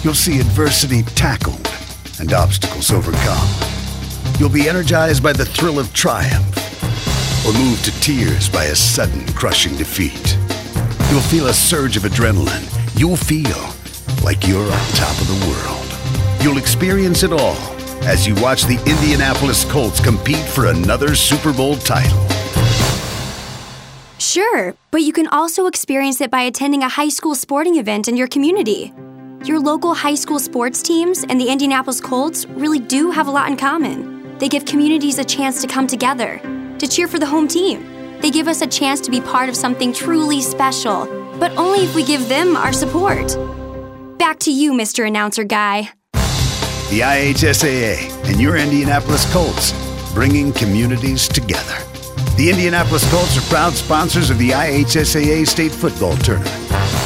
You'll see adversity tackled and obstacles overcome. You'll be energized by the thrill of triumph or moved to tears by a sudden crushing defeat. You'll feel a surge of adrenaline. You'll feel like you're on top of the world. You'll experience it all as you watch the Indianapolis Colts compete for another Super Bowl title. Sure, but you can also experience it by attending a high school sporting event in your community. Your local high school sports teams and the Indianapolis Colts really do have a lot in common. They give communities a chance to come together, to cheer for the home team. They give us a chance to be part of something truly special, but only if we give them our support. Back to you, Mr. Announcer Guy. The IHSAA and your Indianapolis Colts, bringing communities together. The Indianapolis Colts are proud sponsors of the IHSAA State Football Tournament.